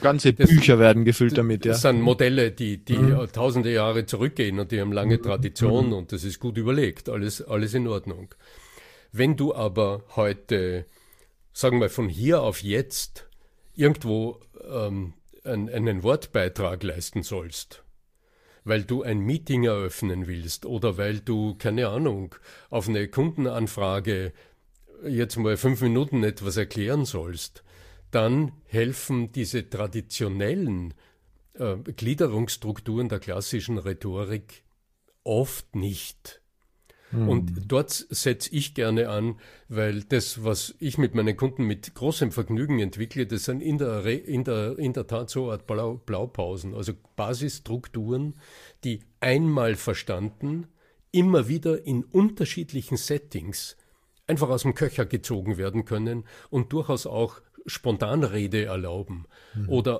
Ganze Bücher werden gefüllt damit, ja. Das sind Modelle, die tausende Jahre zurückgehen und die haben lange Tradition und das ist gut überlegt, alles in Ordnung. Wenn du aber heute, sagen wir von hier auf jetzt, irgendwo einen Wortbeitrag leisten sollst, weil du ein Meeting eröffnen willst oder weil du, keine Ahnung, auf eine Kundenanfrage jetzt mal 5 Minuten etwas erklären sollst, dann helfen diese traditionellen Gliederungsstrukturen der klassischen Rhetorik oft nicht. Und dort setze ich gerne an, weil das, was ich mit meinen Kunden mit großem Vergnügen entwickle, das sind in der Tat so eine Art Blaupausen, also Basisstrukturen, die einmal verstanden, immer wieder in unterschiedlichen Settings einfach aus dem Köcher gezogen werden können und durchaus auch Spontanrede erlauben oder